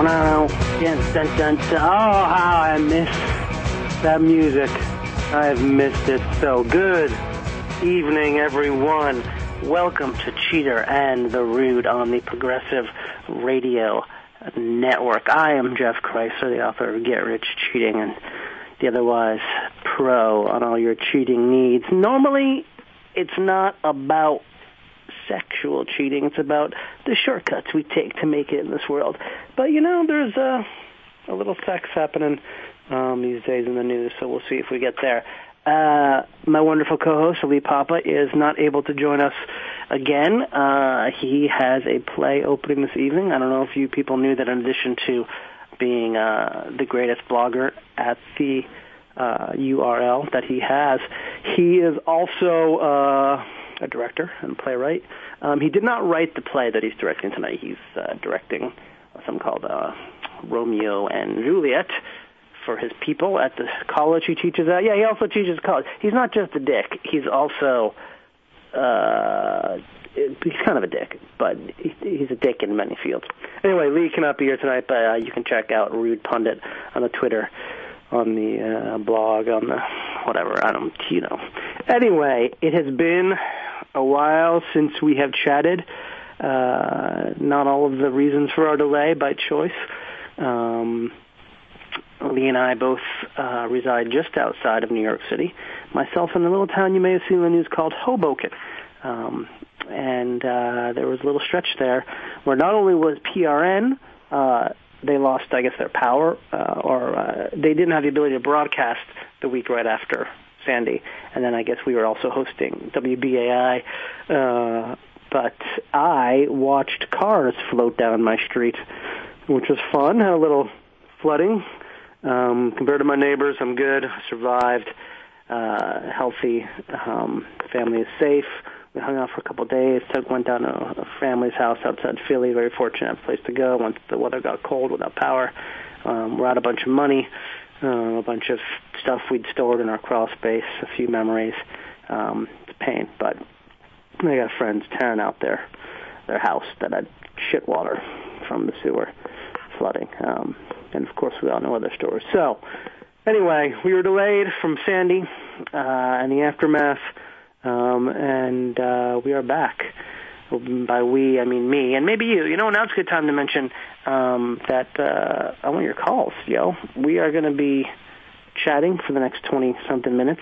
Oh, how I miss that music. I've missed it so. Good evening, everyone. Welcome to Cheater and the Rude on the Progressive Radio Network. I am Jeff Chrysler, the author of Get Rich Cheating and the Otherwise Pro on all your cheating needs. Normally, it's not about sexual cheating. It's about the shortcuts we take to make it in this world. But, you know, there's a little sex happening these days in the news, so we'll see if we get there. My wonderful co-host, Ali Papa, is not able to join us again. He has a play opening this evening. I don't know if you people knew that in addition to being the greatest blogger at the URL that he has, he is also a director and playwright. He did not write the play that he's directing tonight. He's directing something called Romeo and Juliet for his people at the college he teaches at. Yeah, he also teaches college. He's not just a dick. He's also, he's kind of a dick, but he's a dick in many fields. Anyway, Lee cannot be here tonight, but you can check out Rude Pundit on the Twitter, on the blog, on the whatever, Anyway, it has been a while since we have chatted. Not all of the reasons for our delay by choice. Lee and I both reside just outside of New York City. Myself in a little town you may have seen in the news called Hoboken. And there was a little stretch there where not only was PRN, they lost, I guess, their power, or they didn't have the ability to broadcast the week right after Sandy. And then I guess we were also hosting WBAI. But I watched cars float down my street, which was fun. Had a little flooding. Compared to my neighbors, I'm good. I survived. Healthy. Family is safe. We hung out for a couple of days. Went down to a family's house outside Philly. Very fortunate place to go once the weather got cold without power. We're out a bunch of money, a bunch of stuff we'd stored in our crawl space, a few memories. It's a pain, but I got friends tearing out their house that had shit water from the sewer flooding. And, of course, we all know other stories. So, anyway, we were delayed from Sandy and the aftermath, and we are back. By we, I mean me, and maybe you. You know, now it's a good time to mention that I want your calls, yo. We are going to be chatting for the next 20-something minutes,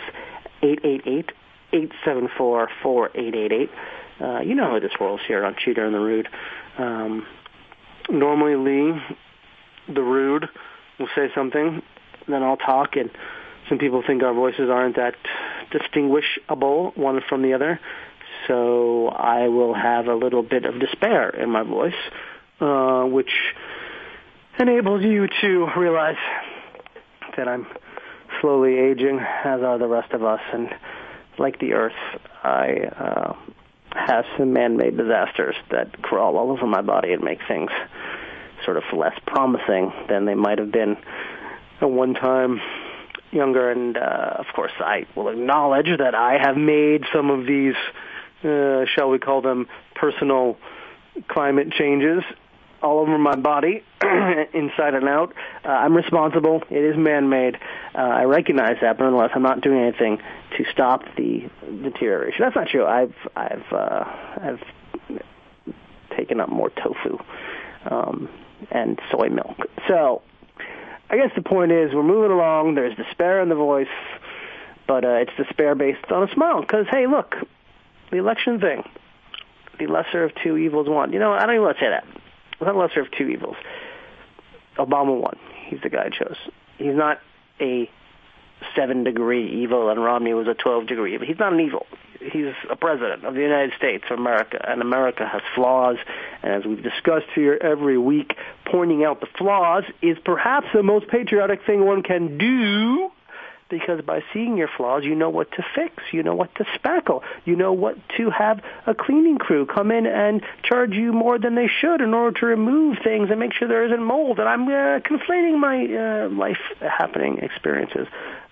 888-874-4888. You know how this rolls here on Cheater and the Rude. Normally, Lee, the Rude, will say something, then I'll talk, and some people think our voices aren't that distinguishable one from the other, so I will have a little bit of despair in my voice, which enables you to realize that I'm slowly aging, as are the rest of us, and like the Earth, I have some man-made disasters that crawl all over my body and make things sort of less promising than they might have been at one time younger. And, of course, I will acknowledge that I have made some of these, shall we call them, personal climate changes all over my body, inside and out. I'm responsible. It is man-made. I recognize that, but nonetheless, I'm not doing anything to stop the deterioration. That's not true. I've taken up more tofu and soy milk. So I guess the point is we're moving along. There's despair in the voice, but it's despair based on a smile. Because, hey, look, the election thing, the lesser of two evils won. You know, I don't even want to say that. It's not the lesser of two evils. Obama won. He's the guy I chose. He's not a 7-degree evil, and Romney was a 12-degree evil. He's not an evil. He's a president of the United States of America, and America has flaws. And as we've discussed here every week, pointing out the flaws is perhaps the most patriotic thing one can do, because by seeing your flaws, you know what to fix, you know what to spackle, you know what to have a cleaning crew come in and charge you more than they should in order to remove things and make sure there isn't mold. And I'm conflating my life-happening experiences.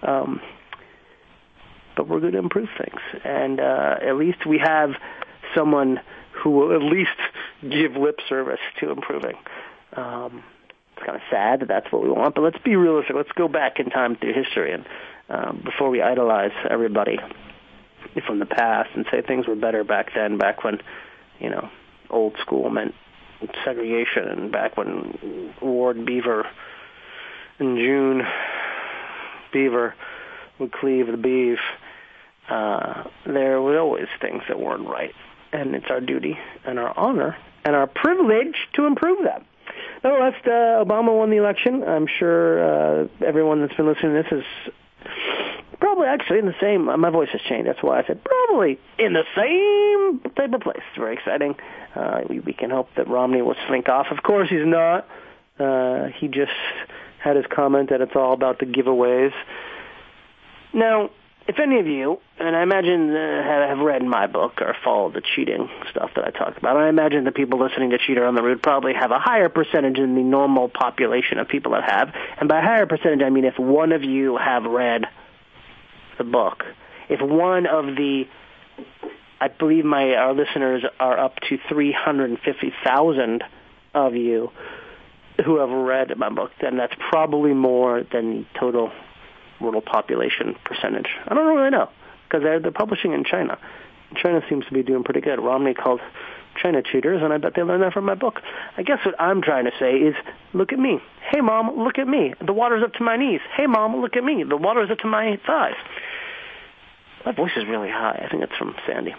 But we're going to improve things. And at least we have someone who will at least give lip service to improving. It's kind of sad that that's what we want, but let's be realistic. Let's go back in time through history and before we idolize everybody from the past and say things were better back then, back when, old school meant segregation, and back when Ward Beaver and June Beaver would cleave the beef. There were always things that weren't right, and it's our duty and our honor and our privilege to improve them. Nonetheless, Obama won the election. I'm sure everyone that's been listening to this is probably actually in the same, my voice has changed, that's why I said probably in the same type of place. It's very exciting. We can hope that Romney will slink off. Of course he's not. He just had his comment that it's all about the giveaways. Now, if any of you, and I imagine have read my book or followed the cheating stuff that I talked about, I imagine the people listening to Cheater on the Road probably have a higher percentage than the normal population of people that have. And by higher percentage, I mean if one of you have read the book. If one of the, I believe our listeners are up to 350,000 of you who have read my book, then that's probably more than the total world population percentage. I don't really know, because they're publishing in China. China seems to be doing pretty good. Romney called China cheaters, and I bet they learned that from my book. I guess what I'm trying to say is, look at me. Hey, Mom, look at me. The water's up to my knees. Hey, Mom, look at me. The water's up to my thighs. My voice is really high. I think it's from Sandy.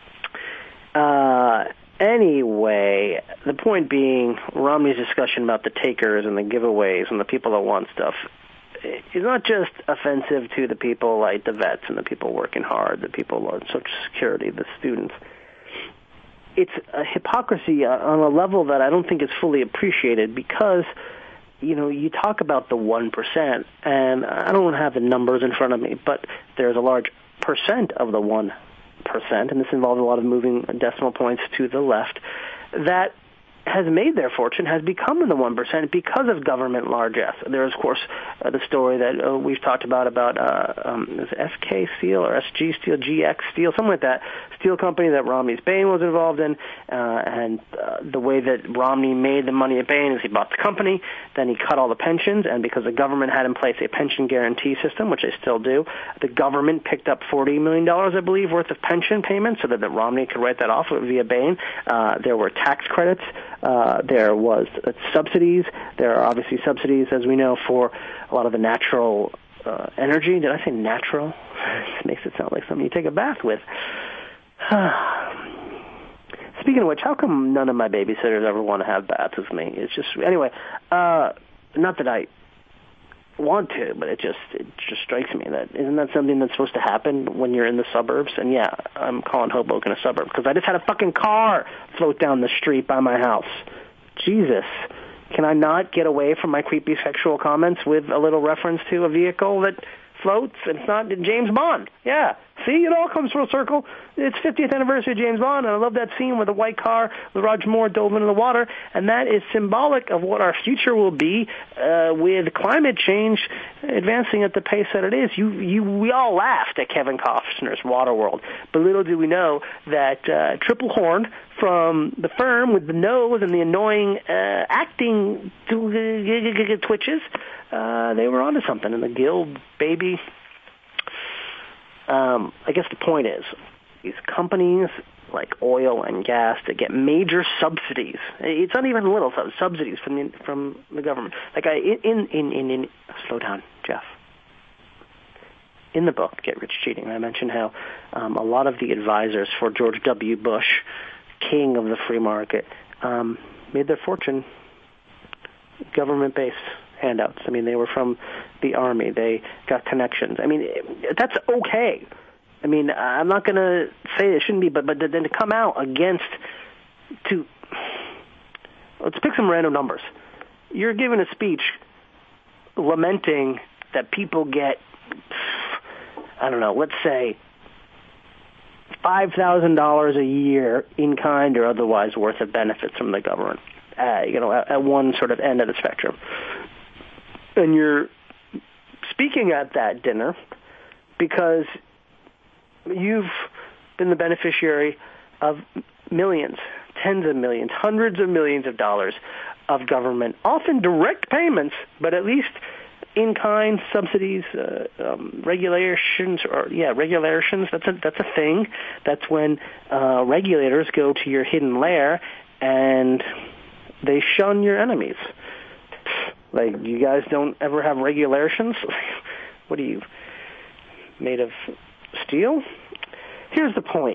Anyway, the point being, Romney's discussion about the takers and the giveaways and the people that want stuff is not just offensive to the people like the vets and the people working hard, the people on Social Security, the students. It's a hypocrisy on a level that I don't think is fully appreciated because, you talk about the 1%, and I don't have the numbers in front of me, but there's a large percent of the 1%, and this involves a lot of moving decimal points to the left, that has made their fortune, has become in the 1% because of government largesse. There is, of course, the story that we've talked about is it SK Steel or SG Steel, GX Steel, something like that, steel company that Romney's Bain was involved in, and the way that Romney made the money at Bain is he bought the company, then he cut all the pensions, and because the government had in place a pension guarantee system, which they still do, the government picked up $40 million, I believe, worth of pension payments so that Romney could write that off via Bain. There were tax credits. There was subsidies. There are obviously subsidies, as we know, for a lot of the natural energy. Did I say natural? It makes it sound like something you take a bath with. Speaking of which, how come none of my babysitters ever want to have baths with me? It's just, anyway, not that I want to, but it just strikes me that isn't that something that's supposed to happen when you're in the suburbs? And yeah, I'm calling Hoboken a suburb because I just had a fucking car float down the street by my house. Jesus, can I not get away from my creepy sexual comments with a little reference to a vehicle that floats? It's not James Bond. Yeah. See, it all comes full circle. It's 50th anniversary of James Bond, and I love that scene where the white car with Roger Moore dove into the water, and that is symbolic of what our future will be with climate change advancing at the pace that it is. We all laughed at Kevin Costner's Waterworld, but little do we know that Triple Horn from The Firm with the nose and the annoying acting twitches, they were onto something, and the Guild baby. I guess the point is, these companies like oil and gas that get major subsidies. It's not even little subsidies from the government. Like slow down, Jeff. In the book, Get Rich Cheating, I mentioned how a lot of the advisors for George W. Bush, king of the free market, made their fortune government-based handouts. I mean, they were from the Army. They got connections. I mean, that's okay. I mean, I'm not going to say it shouldn't be, but then to come out against let's pick some random numbers. You're giving a speech lamenting that people get, I don't know, let's say $5,000 a year in kind or otherwise worth of benefits from the government, at one sort of end of the spectrum. And you're speaking at that dinner because you've been the beneficiary of millions, tens of millions, hundreds of millions of dollars of government, often direct payments, but at least in-kind subsidies, regulations. That's a thing. That's when regulators go to your hidden lair and they shun your enemies. Like, you guys don't ever have regulations? What are you, made of steel? Here's the point.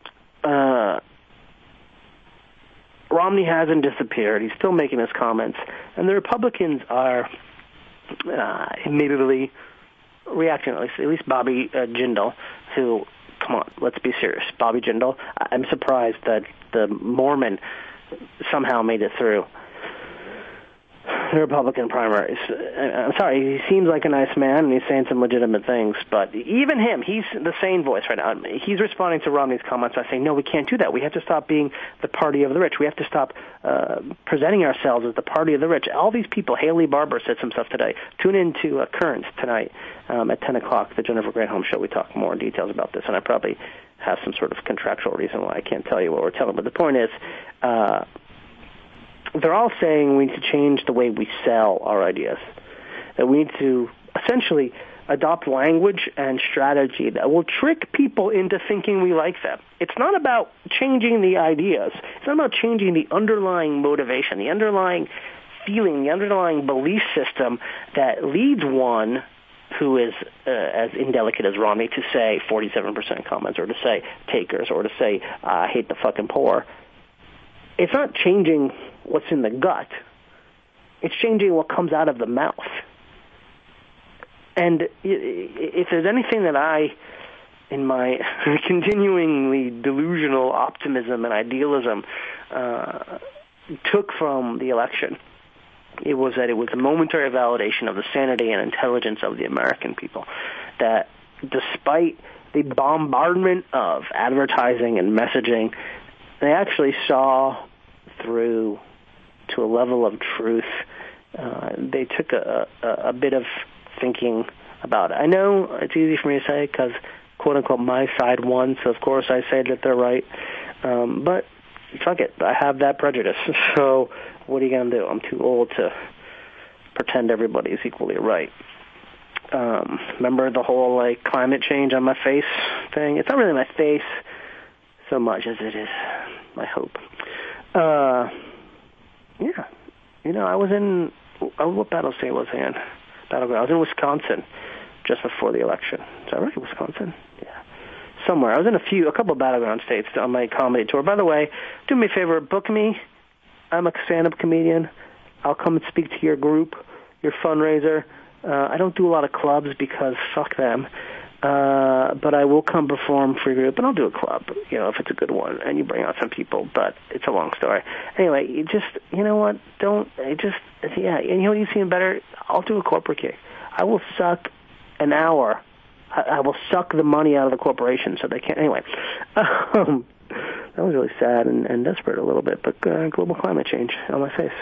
Romney hasn't disappeared. He's still making his comments. And the Republicans are immediately reacting, at least Bobby Jindal, who, come on, let's be serious. Bobby Jindal, I'm surprised that the Mormon somehow made it through the Republican primaries. I'm sorry, he seems like a nice man, and he's saying some legitimate things, but even him, he's the sane voice right now. He's responding to Romney's comments by saying, no, we can't do that. We have to stop being the party of the rich. We have to stop presenting ourselves as the party of the rich. All these people, Haley Barbour said some stuff today. Tune in to Currents tonight at 10 o'clock, the Jennifer Granholm Show. We talk more in details about this, and I probably have some sort of contractual reason why I can't tell you what we're telling, but the point is, they're all saying we need to change the way we sell our ideas, that we need to essentially adopt language and strategy that will trick people into thinking we like them. It's not about changing the ideas. It's not about changing the underlying motivation, the underlying feeling, the underlying belief system that leads one who is as indelicate as Romney to say 47% comments, or to say takers, or to say I hate the fucking poor. It's not changing what's in the gut. It's changing what comes out of the mouth. And if there's anything that I, in my continuingly delusional optimism and idealism, took from the election, it was that it was a momentary validation of the sanity and intelligence of the American people. That despite the bombardment of advertising and messaging, they actually saw through to a level of truth. They took a bit of thinking about it. I know it's easy for me to say because, quote-unquote, my side won, so of course I say that they're right. But fuck it, I have that prejudice. So what are you going to do? I'm too old to pretend everybody is equally right. Remember the whole, like, climate change on my face thing? It's not really my face so much as it is my hope. Yeah. You know, I was in, what battle state was I in? Battleground. I was in Wisconsin just before the election. Is that right? Wisconsin? Yeah. Somewhere. I was in a couple of battleground states on my comedy tour. By the way, do me a favor, book me. I'm a stand-up comedian. I'll come and speak to your group, your fundraiser. I don't do a lot of clubs because fuck them. But I will come perform for your group, and I'll do a club, you know, if it's a good one, and you bring out some people, but it's a long story. Anyway, you know what, and you know what, you seem better? I'll do a corporate gig. I will suck an hour. I will suck the money out of the corporation so they can't, anyway. That was really sad and desperate a little bit, but global climate change on my face.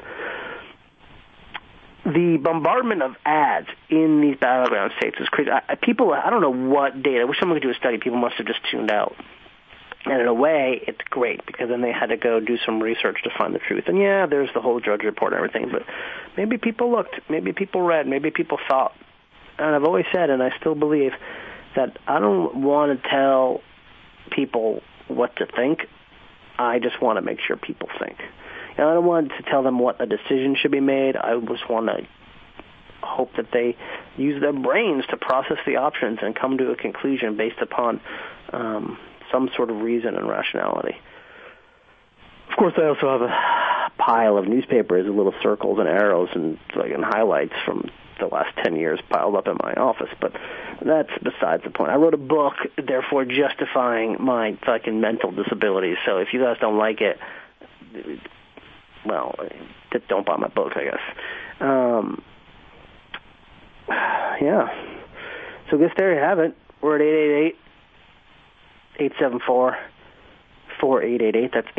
The bombardment of ads in these battleground states is crazy. People, I don't know what data. I wish someone could do a study. People must have just tuned out. And in a way, it's great because then they had to go do some research to find the truth. And yeah, there's the whole Drudge Report and everything, but maybe people looked, maybe people read, maybe people thought. And I've always said, and I still believe, that I don't want to tell people what to think. I just want to make sure people think. And I don't want to tell them what a decision should be made. I just want to hope that they use their brains to process the options and come to a conclusion based upon some sort of reason and rationality. Of course, I also have a pile of newspapers with little circles and arrows and highlights from the last 10 years piled up in my office, but that's besides the point. I wrote a book, therefore justifying my fucking mental disabilities, so if you guys don't like it, well, don't buy my book, I guess. Yeah. So I guess there you have it. We're at 888-874-4888. That's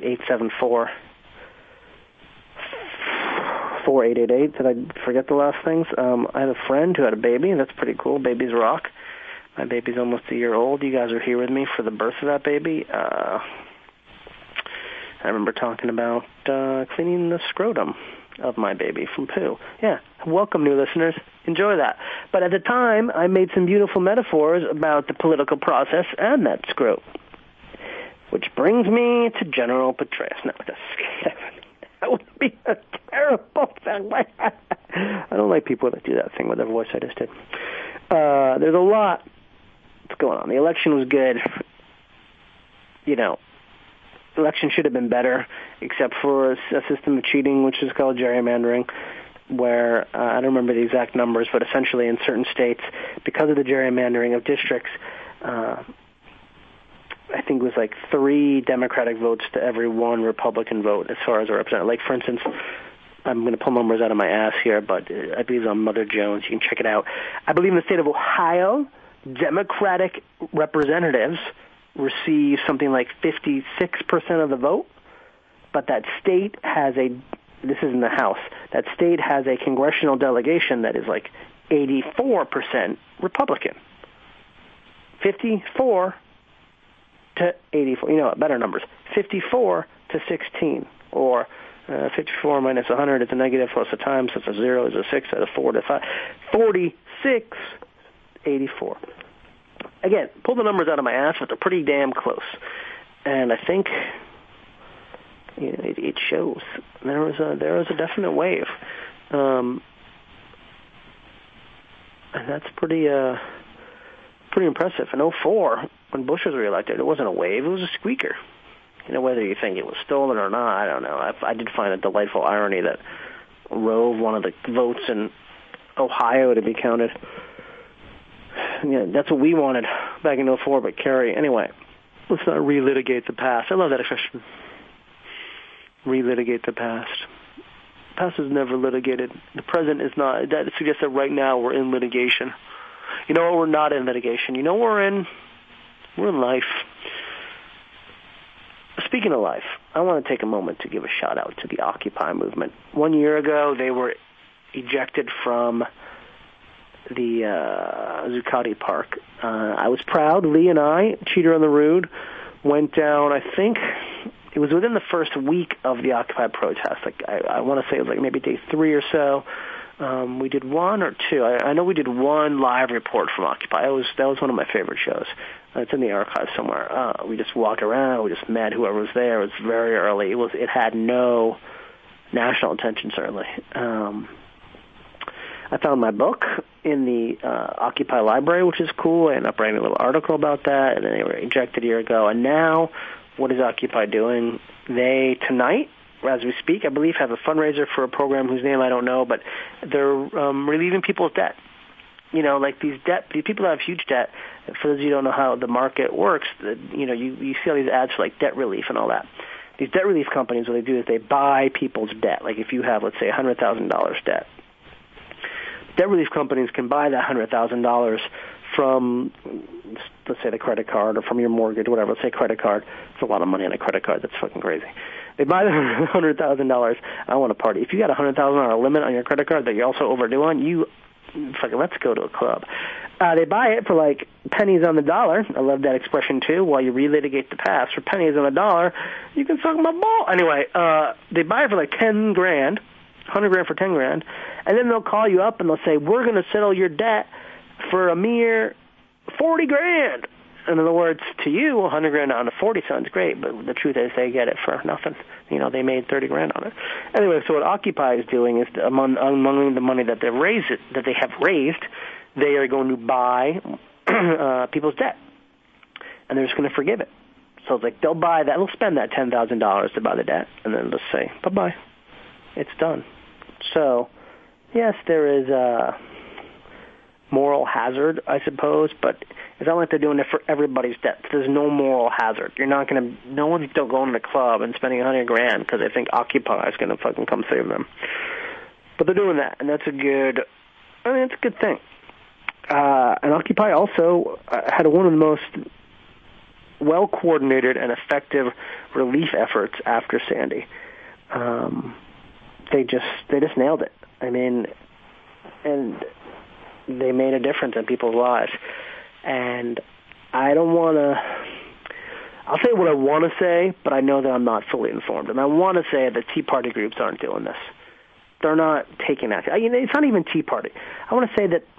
888-874-4888. Did I forget the last things? I had a friend who had a baby. That's pretty cool. Babies rock. My baby's almost a year old. You guys are here with me for the birth of that baby. I remember talking about cleaning the scrotum of my baby from poo. Yeah, welcome, new listeners. Enjoy that. But at the time, I made some beautiful metaphors about the political process and that scrote. Which brings me to General Petraeus. No, that would be a terrible thing. I don't like people that do that thing with their voice I just did. There's a lot that's going on. The election was good. You know, the election should have been better, except for a system of cheating, which is called gerrymandering, where, I don't remember the exact numbers, but essentially in certain states, because of the gerrymandering of districts, I think it was like 3 Democratic votes to every 1 Republican vote as far as a representative. Like, for instance, I'm going to pull numbers out of my ass here, but I believe it's on Mother Jones. You can check it out. I believe in the state of Ohio, Democratic representatives receive something like 56% of the vote, but that state has this is in the House, that state has a congressional delegation that is like 84% Republican. 54 to 84, you know what, better numbers, 54 to 16, or 54 minus 100 is a negative plus a times, so it's a 0 is a 6, that's a 4 to 5, 46, 84. Again, pull the numbers out of my ass, but they're pretty damn close. And I think it shows. There was a definite wave. And that's pretty impressive. In 2004, when Bush was reelected, it wasn't a wave, it was a squeaker. You know, whether you think it was stolen or not, I don't know. I did find a delightful irony that Rove wanted the votes in Ohio to be counted. Yeah, that's what we wanted back in 2004, but Kerry. Anyway, let's not relitigate the past. I love that expression. Relitigate the past. The past is never litigated. The present is not. That suggests that right now we're in litigation. You know what? We're not in litigation. You know what we're in? We're in life. Speaking of life, I want to take a moment to give a shout-out to the Occupy movement. 1 year ago, they were ejected from the Zuccotti Park. I was proud. Lee and I, Cheater on the Rude, went down, I think, it was within the first week of the Occupy protest. Like I want to say it was like maybe day 3 or so. We did 1 or 2. I know we did 1 live report from Occupy. That was one of my favorite shows. It's in the archive somewhere. We just walked around. We just met whoever was there. It was very early. It had no national attention, certainly. I found my book in the Occupy library, which is cool. I ended up writing a little article about that, and then they were ejected a year ago. And now, what is Occupy doing? They, tonight, as we speak, I believe, have a fundraiser for a program whose name I don't know, but they're relieving people's debt. You know, like these people that have huge debt. For those of you who don't know how the market works, you see all these ads for like debt relief and all that. These debt relief companies, what they do is they buy people's debt. Like if you have, let's say, $100,000 debt, debt relief companies can buy that $100,000 from, let's say, the credit card or from your mortgage, whatever. Let's say credit card. It's a lot of money on a credit card. That's fucking crazy. They buy the $100,000. I want to party. If you got a $100,000 limit on your credit card that you're also overdue on, fucking let's go to a club. They buy it for like pennies on the dollar. I love that expression too. While you relitigate the past, for pennies on the dollar, you can suck my ball. Anyway, they buy it for like $10,000, $100,000 for $10,000, and then they'll call you up and they'll say, "We're going to settle your debt for a mere $40,000." In other words, to you, $100,000 down to 40 sounds great, but the truth is they get it for nothing. You know, they made $30,000 on it. Anyway, so what Occupy is doing is among the money that they have raised, they are going to buy people's debt, and they're just going to forgive it. So it's like they'll buy that, they'll spend that $10,000 to buy the debt, and then they'll say bye-bye. It's done. So, yes, there is a moral hazard, I suppose, but it's not like they're doing it for everybody's debt. There's no moral hazard. No one's still going to the club and spending $100,000 because they think Occupy is going to fucking come save them. But they're doing that, and that's it's a good thing. And Occupy also had one of the most well-coordinated and effective relief efforts after Sandy. They just nailed it. I mean, and they made a difference in people's lives. And I don't want to I'll say what I want to say, but I know that I'm not fully informed. And I want to say that Tea Party groups aren't doing this. They're not taking action. It's not even Tea Party. I want to say that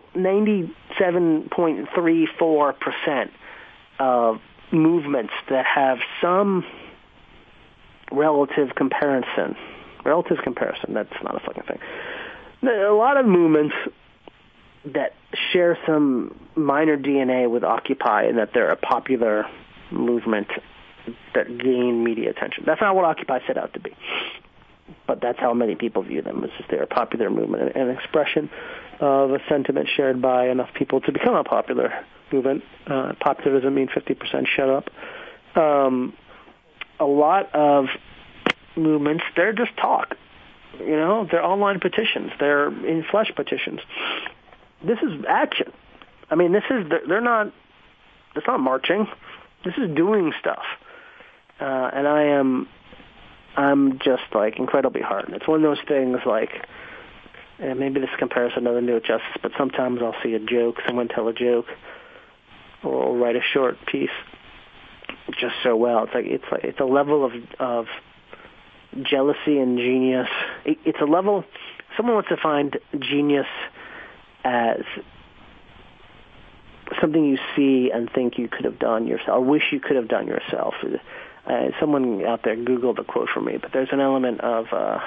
97.34% of movements that have some relative comparison, that's not a fucking thing. A lot of movements that share some minor DNA with Occupy and that they're a popular movement that gain media attention. That's not what Occupy set out to be. But that's how many people view them. It's just they're a popular movement, an expression of a sentiment shared by enough people to become a popular movement. Popular doesn't mean 50% shut up. A lot of movements, they're just talk. They're online petitions. They're in-flesh petitions. This is action. It's not marching. This is doing stuff. And I'm just, incredibly heartened. It's one of those things, and maybe this comparison doesn't do it justice, but sometimes I'll see a joke, someone tell a joke, or write a short piece just so well. It's a level of jealousy and genius. It's a level, someone wants to find genius as something you see and think you could have done yourself, or wish you could have done yourself. Someone out there Googled a quote for me, but there's an element of,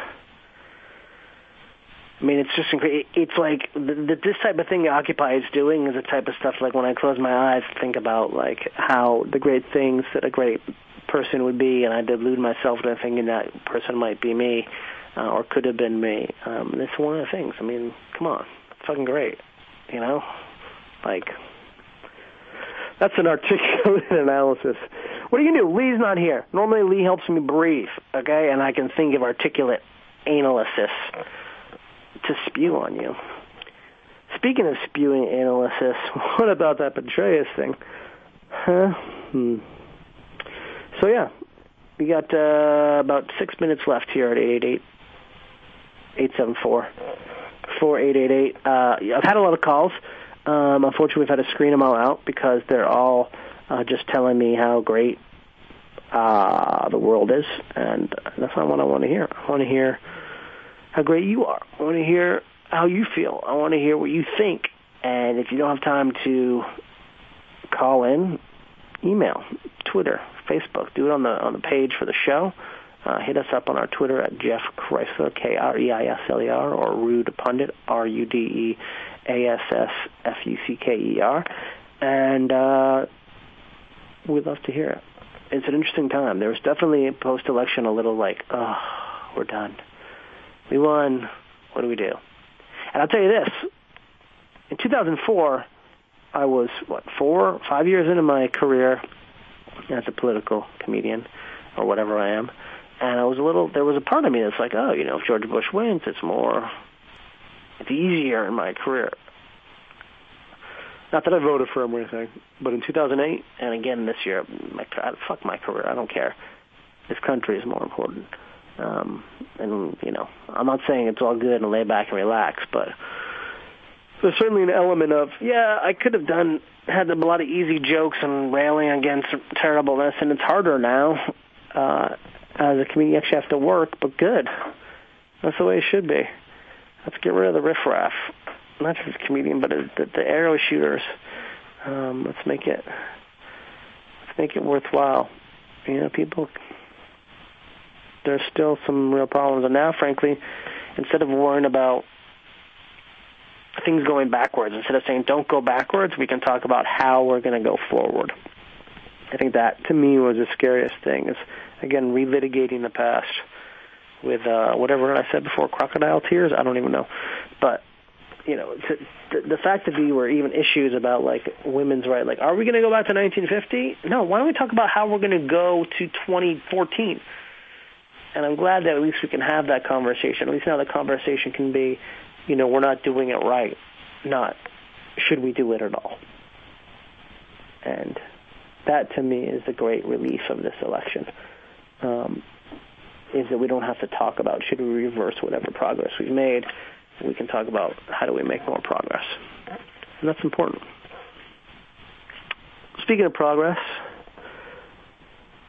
it's just incredible. It's like this type of thing Occupy is doing is the type of stuff when I close my eyes, think about how the great things that a great person would be, and I delude myself into thinking that person might be me, or could have been me. It's one of the things. Come on, it's fucking great, That's an articulate analysis. What are you going to do? Lee's not here. Normally Lee helps me breathe, okay? And I can think of articulate analysis to spew on you. Speaking of spewing analysis, what about that Petraeus thing? So, yeah, we got about 6 minutes left here at 888-874-4888. I've had a lot of calls. Unfortunately, we've had to screen them all out because they're all just telling me how great the world is, and that's not what I want to hear. I want to hear how great you are. I want to hear how you feel. I want to hear what you think. And if you don't have time to call in, email, Twitter, Facebook. Do it on the page for the show. Hit us up on our Twitter at Jeff Kreisler, Kreisler, or Rude Pundit, RUDEASSFUCKER. And we'd love to hear it. It's an interesting time. There was definitely post-election a little we're done. We won. What do we do? And I'll tell you this. In 2004, I was, 5 years into my career as a political comedian, or whatever I am. And there was a part of me that's if George Bush wins, it's easier in my career. Not that I voted for him or anything, but in 2008, and again this year, fuck my career, I don't care. This country is more important. And, I'm not saying it's all good and lay back and relax, but there's certainly an element of, I could have had a lot of easy jokes and railing against terribleness, and it's harder now. As a comedian, you actually have to work, but good. That's the way it should be. Let's get rid of the riffraff. Not just a comedian, but the arrow shooters. Let's make it worthwhile. People, there's still some real problems. And now, frankly, instead of worrying about things going backwards, instead of saying don't go backwards, we can talk about how we're going to go forward. I think that, to me, was the scariest thing, is, again, relitigating the past with whatever I said before, crocodile tears, I don't even know. But, the fact that there were even issues about, women's rights, are we going to go back to 1950? No, why don't we talk about how we're going to go to 2014? And I'm glad that at least we can have that conversation. At least now the conversation can be, we're not doing it right, not should we do it at all. And that, to me, is the great relief of this election, is that we don't have to talk about should we reverse whatever progress we've made. We can talk about how do we make more progress. And that's important. Speaking of progress,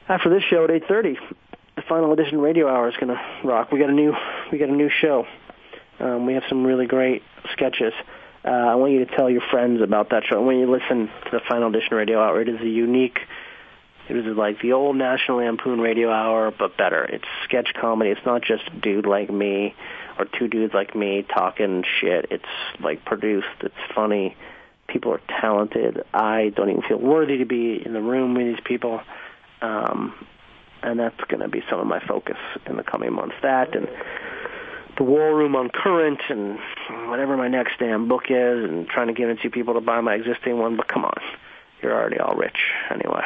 After this show at 8:30, the Final Edition Radio Hour is going to rock. We got a new show. We have some really great sketches. I want you to tell your friends about that show. When you listen to the Final Edition Radio Hour, it is like the old National Lampoon Radio Hour, but better. It's sketch comedy. It's not just a dude like me or two dudes like me talking shit. It's like produced. It's funny. People are talented. I don't even feel worthy to be in the room with these people. And that's going to be some of my focus in the coming months. That and the War Room on Current and whatever my next damn book is, and trying to convince you people to buy my existing one. But come on, you're already all rich anyway.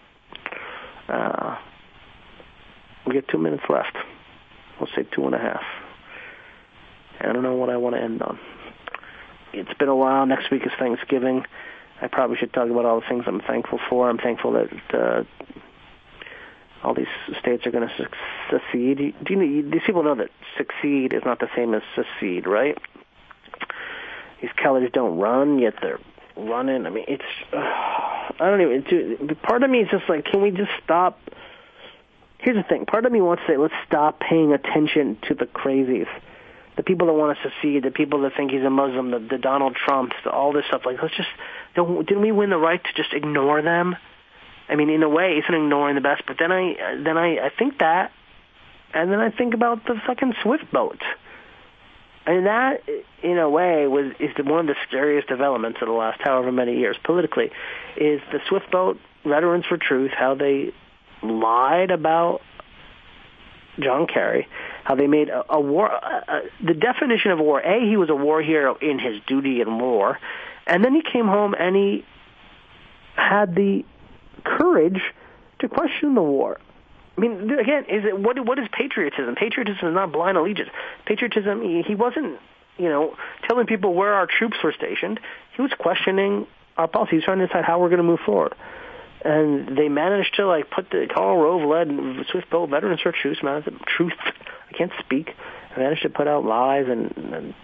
We get 2 minutes left. We'll say 2.5. I don't know what I want to end on. It's been a while. Next week is Thanksgiving. I probably should talk about all the things I'm thankful for. I'm thankful that all these states are going to secede. These people know that succeed is not the same as secede, right? These colors don't run, yet they're running. I mean, it's... I don't even... Part of me is just like, can we just stop... Here's the thing. Part of me wants to say, let's stop paying attention to the crazies. The people that want to secede, the people that think he's a Muslim, the Donald Trumps, all this stuff. Like, let's just... Didn't we win the right to just ignore them? I mean, in a way, isn't ignoring the best, but then I think that, and then I think about the fucking Swift boat. And that, in a way, is one of the scariest developments of the last however many years politically, is the Swift boat, Veterans for Truth, how they lied about John Kerry, how they made a war, the definition of war. A, he was a war hero in his duty in war, and then he came home and he had the courage to question the war. I mean, again, what is patriotism? Patriotism is not blind allegiance. Patriotism, he wasn't, telling people where our troops were stationed. He was questioning our policy. He was trying to decide how we're going to move forward. And they managed to put the Karl Rove-led Swift boat Veterans for Truth. I can't speak. They managed to put out lies and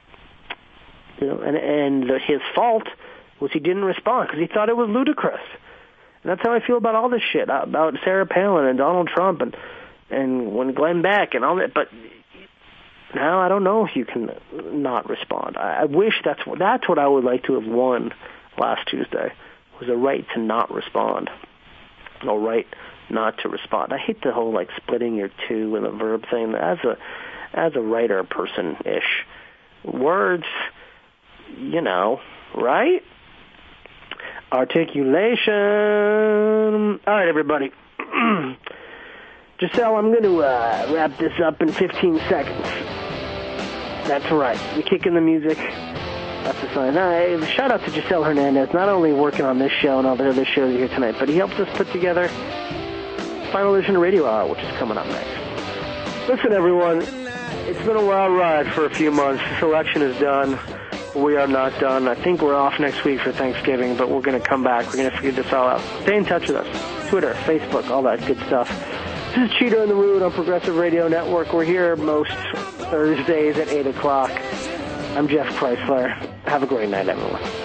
his fault was he didn't respond because he thought it was ludicrous. And that's how I feel about all this shit, about Sarah Palin and Donald Trump and when Glenn Beck and all that. But now I don't know if you can not respond. I wish that's what I would like to have won last Tuesday, was a right to not respond, a right not to respond. I hate the whole splitting your two in the verb thing. As a writer person-ish, words, right? Articulation. All right, everybody. Giselle, I'm going to wrap this up in 15 seconds. That's right. We're kicking the music. That's the sign. Shout out to Giselle Hernandez, not only working on this show and all the other shows here tonight, but he helped us put together Final Edition Radio Hour, which is coming up next. Listen, everyone, it's been a wild ride for a few months. This election is done. We are not done. I think we're off next week for Thanksgiving, but we're going to come back. We're going to figure this all out. Stay in touch with us. Twitter, Facebook, all that good stuff. This is Cheater in the Root on Progressive Radio Network. We're here most Thursdays at 8 o'clock. I'm Jeff Chrysler. Have a great night, everyone.